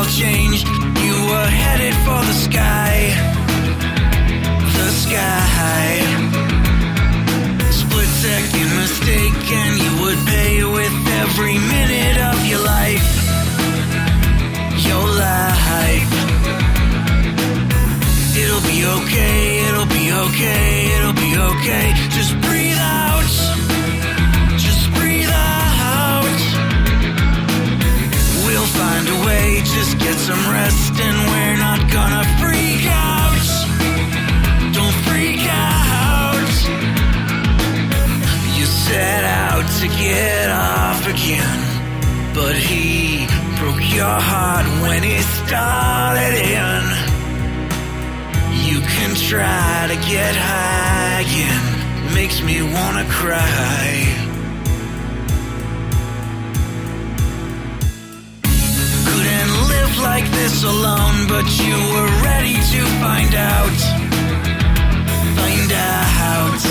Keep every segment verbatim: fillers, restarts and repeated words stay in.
all changed. You were headed for the sky. The sky. Split second mistake and you would pay with every minute of your life. Your life. It'll be okay, it'll be okay, it'll be okay. Just breathe out. Just breathe out. We'll find a way, just get some rest, and we're not gonna freak out. Don't freak out. You set out to get off again, but he broke your heart when he started in. You can try to get high again, makes me wanna cry. Couldn't live like this alone, but you were ready to find out. Find out.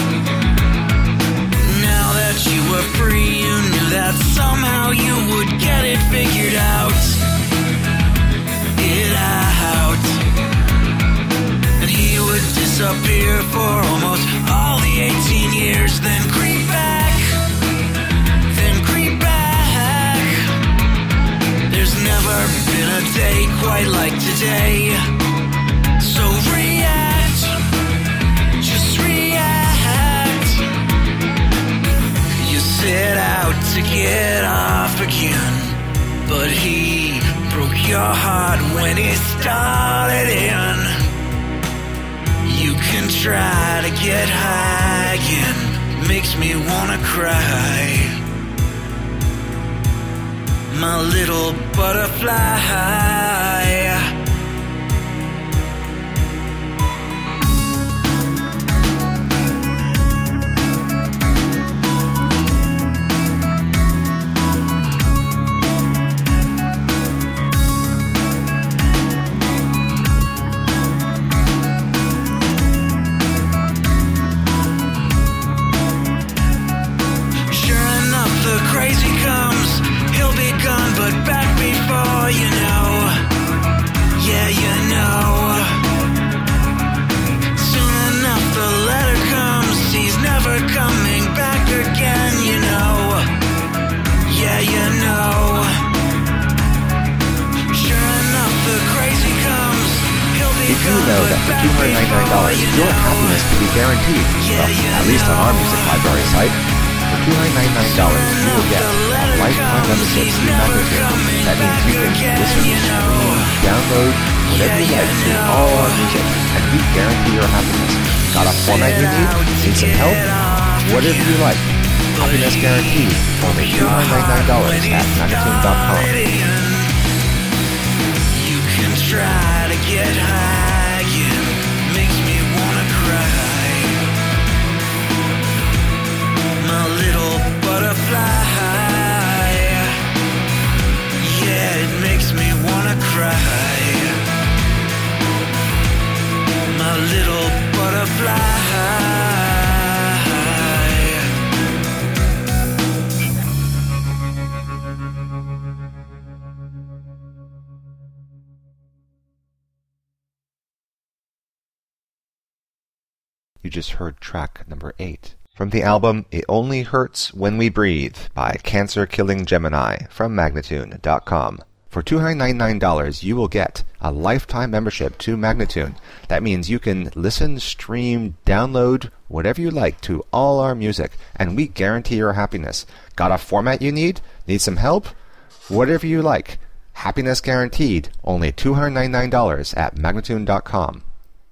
Now that you were free, you knew that somehow you would get it figured out. It out. And he would disappear for almost all the eighteen years, then creep back. Then creep back. There's never been a day quite like today. So react. Just react. You set out to get off again, but he broke your heart when he started in. You can try to get high again, makes me wanna cry. My little butterfly. Crazy comes, he'll be gone, but back before you know. Yeah, you know. Soon enough the letter comes, he's never coming back again, you know. Yeah, you know. Sure enough the crazy comes, he'll be Did you gone, know but that for back two hundred ninety-nine dollars before you your know. happiness can be guaranteed? Yeah, Well, you at least on our music know. library site. For two hundred ninety-nine dollars you will get a lifetime membership to Magnatune. That means you can listen, stream, download whatever you like to all our music, and we guarantee your happiness. Got a format you need? Need some help? Whatever you like. Happiness guaranteed. Only two hundred ninety-nine dollars at Magnatune dot com. You can try to get high again, makes me wanna cry. My little butterfly. Yeah, it makes me wanna cry. My little butterfly. You just heard track number eight from the album It Only Hurts When We Breathe by Cancer Killing Gemini from Magnatune dot com. For two hundred ninety-nine dollars you will get a lifetime membership to Magnatune. That means you can listen, stream, download whatever you like to all our music, and we guarantee your happiness. Got a format you need? Need some help? Whatever you like. Happiness guaranteed. Only two hundred ninety-nine dollars at Magnatune dot com.